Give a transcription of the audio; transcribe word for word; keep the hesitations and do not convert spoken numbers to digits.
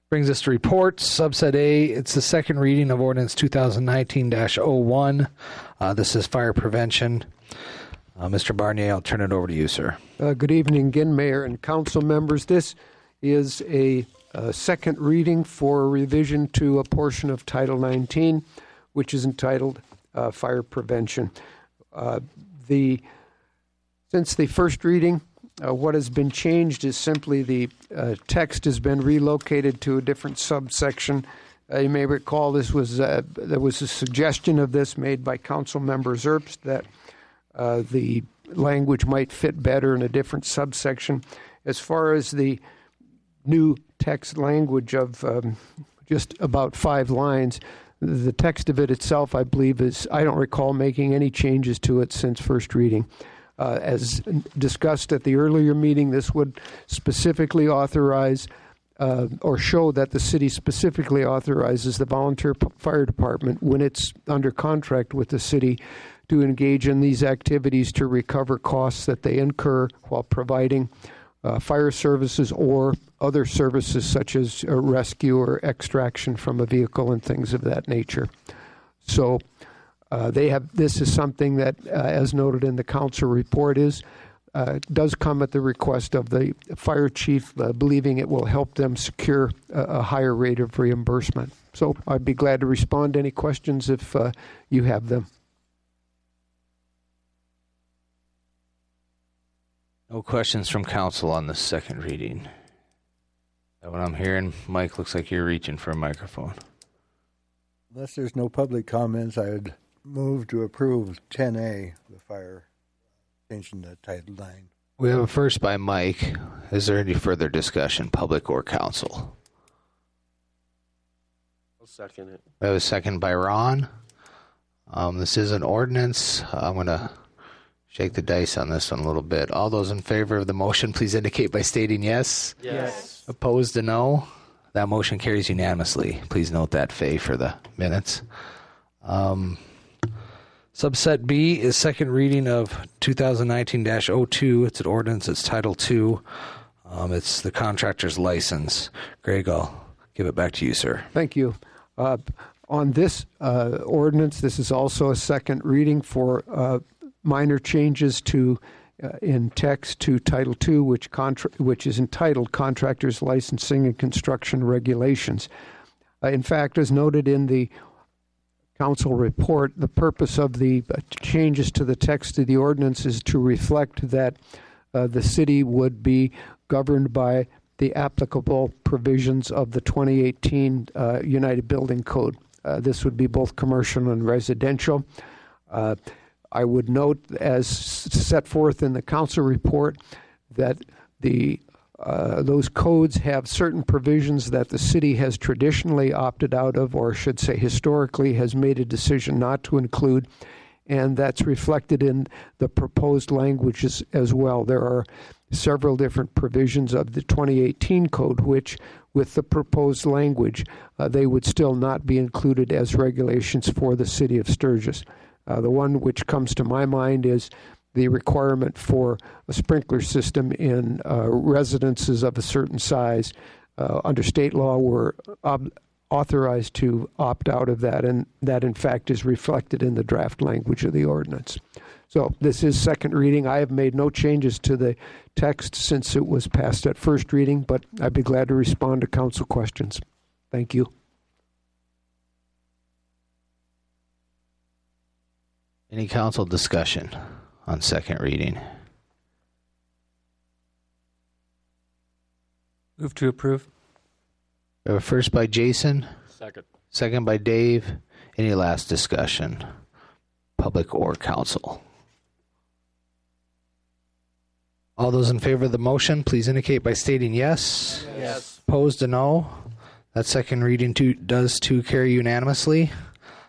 Brings us to reports. Subset A, it's the second reading of Ordinance twenty nineteen dash oh one. Uh, this is fire prevention. Uh, Mister Barnier, I'll turn it over to you, sir. Uh, good evening again, Mayor and council members. This is a, a second reading for a revision to a portion of Title nineteen, which is entitled uh, Fire Prevention. Uh, the Since the first reading, uh, what has been changed is simply the uh, text has been relocated to a different subsection. Uh, you may recall this was uh, there was a suggestion of this made by Council Member Zerps that uh, the language might fit better in a different subsection. As far as the new text language of um, just about five lines, the text of it itself, I believe, is, I don't recall making any changes to it since first reading. Uh, as discussed at the earlier meeting, this would specifically authorize uh, or show that the city specifically authorizes the volunteer p- fire department when it's under contract with the city to engage in these activities to recover costs that they incur while providing uh, fire services or other services such as uh, rescue or extraction from a vehicle and things of that nature. So uh, they have. This is something that, uh, as noted in the council report, is uh, does come at the request of the fire chief, uh, believing it will help them secure a, a higher rate of reimbursement. So I'd be glad to respond to any questions if uh, you have them. No questions from council on the second reading. Is that what I'm hearing? Mike, looks like you're reaching for a microphone. Unless there's no public comments, I would move to approve ten A, the fire, changing the Title nine. We have a first by Mike. Is there any further discussion, public or council? I'll second it. We have a second by Ron. Um, this is an ordinance. I'm going to shake the dice on this one a little bit. All those in favor of the motion, please indicate by stating yes. Yes. Opposed to no. That motion carries unanimously. Please note that, Faye, for the minutes. Um, subset B is second reading of twenty nineteen dash oh two. It's an ordinance. It's Title two. Um, it's the contractor's license. Greg, I'll give it back to you, sir. Thank you. Uh, on this uh, ordinance, this is also a second reading for uh, minor changes to uh, in text to Title two, which contra- which is entitled Contractors Licensing and Construction Regulations. Uh, in fact, as noted in the council report, the purpose of the uh, changes to the text of the ordinance is to reflect that uh, the city would be governed by the applicable provisions of the twenty eighteen uh, United Building Code. Uh, this would be both commercial and residential. Uh, I would note, as set forth in the council report, that the uh, those codes have certain provisions that the city has traditionally opted out of, or should say historically has made a decision not to include, and that's reflected in the proposed languages as well. There are several different provisions of the twenty eighteen code which, with the proposed language, uh, they would still not be included as regulations for the city of Sturgis. Uh, the one which comes to my mind is the requirement for a sprinkler system in uh, residences of a certain size. Uh, under state law, we're ob- authorized to opt out of that, and that, in fact, is reflected in the draft language of the ordinance. So this is second reading. I have made no changes to the text since it was passed at first reading, but I'd be glad to respond to council questions. Thank you. Any council discussion on second reading? Move to approve. We have a first by Jason. Second. Second by Dave. Any last discussion, public or council? All those in favor of the motion, please indicate by stating yes. Yes. Opposed to no. That second reading too, does too carry unanimously.